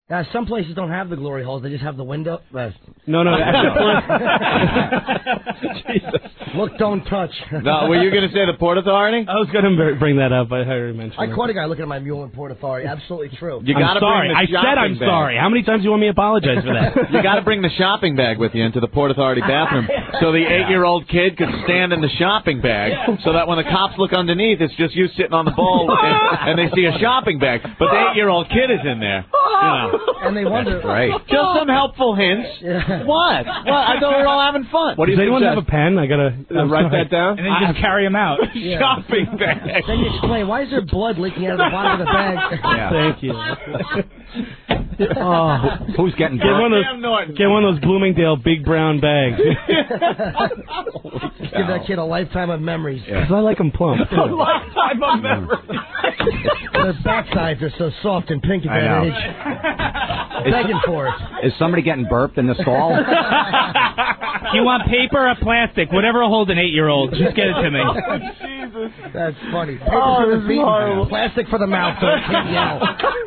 Some places don't have the glory holes; they just have the window. No. Jesus. Look, don't touch. No, were you going to say the Port Authority? I was going to bring that up. I heard you mention it. I caught a guy looking at my mule in Port Authority. Absolutely true. You got to bring the I said I'm bag. sorry. How many times do you want me to apologize for that? You got to bring the shopping bag with you into the Port Authority bathroom so the 8-year-old kid could stand in the shopping bag so that when the cops look underneath, it's just you sitting on the bowl and they see a shopping bag. But the 8-year-old kid is in there. You know. And they wonder. That's right. Just some helpful hints. Yeah. What? I thought we were all having fun. What do you Does anyone have a pen? I got to write that down. And then just carry him out. Yeah. Shopping bag. Then you explain, why is there blood leaking out of the bottom of the bag? Yeah. Thank you. Who's getting get one of those Bloomingdale big brown bags. Give that kid a lifetime of memories. Because I like them plump. A lifetime of memories. Their backsides are so soft and pink at that age. Begging for it. Is somebody getting burped in the stall? You want paper or plastic? Whatever will hold an 8-year-old. Just get it to me. Oh, Jesus. That's funny. Paper for the feet, plastic for the mouth so it can't yell.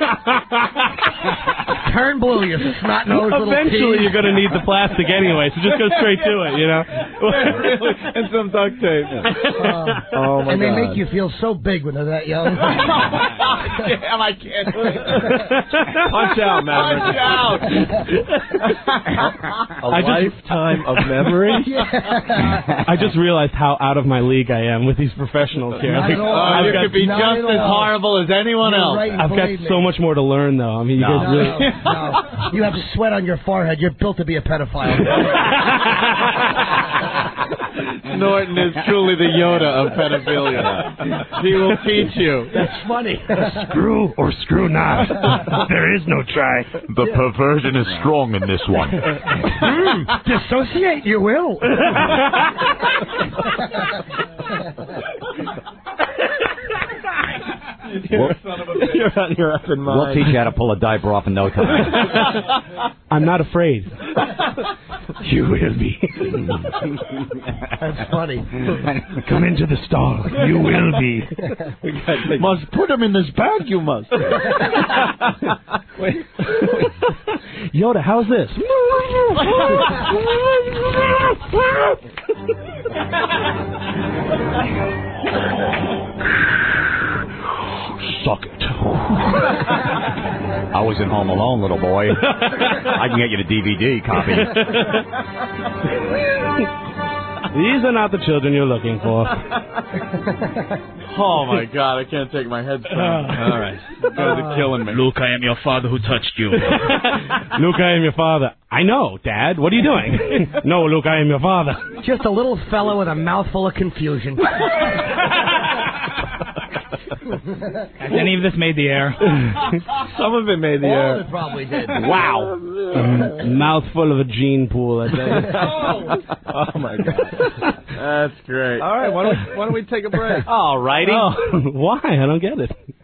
Turn blue, you snot-nosed little Eventually pea. you're going to need the plastic anyway, so just go straight to it, you know? And some duct tape. Oh, my And they God. make you feel so big when they're that young. Damn, I can't do it. Punch out, man. Punch out. A lifetime of memory? I just realized how out of my league I am with these professionals here. Not at all. You could be not just at as all. horrible as anyone You're else. right, I've got believe me. so much more to learn, though. I mean, you guys really... No. You have sweat on your forehead. You're built to be a pedophile. Norton is truly the Yoda of pedophilia. He will teach you. That's funny. Screw or screw not. There is no try. The perversion is strong in this one. Dissociate, you will. You're on your effing mind. We'll teach you how to pull a diaper off in no time. I'm not afraid. You will be. That's funny. Come into the stall. You will be. Must put him in this bag, you must. Yoda, how's this? Suck it. I was in Home Alone, little boy. I can get you the DVD copy. These are not the children you're looking for. Oh, my God. I can't take my head strong. All right. You guys are killing me. Luke, I am your father who touched you. Luke, I am your father. I know, Dad. What are you doing? No, Luke, I am your father. Just a little fellow with a mouthful of confusion. Has any of this made the air? Some of it made the All air. of it probably did. Wow. Mouthful of a gene pool, I tell you. Oh, my God. That's great. All right. Why don't we take a break? All righty. Oh, why? I don't get it.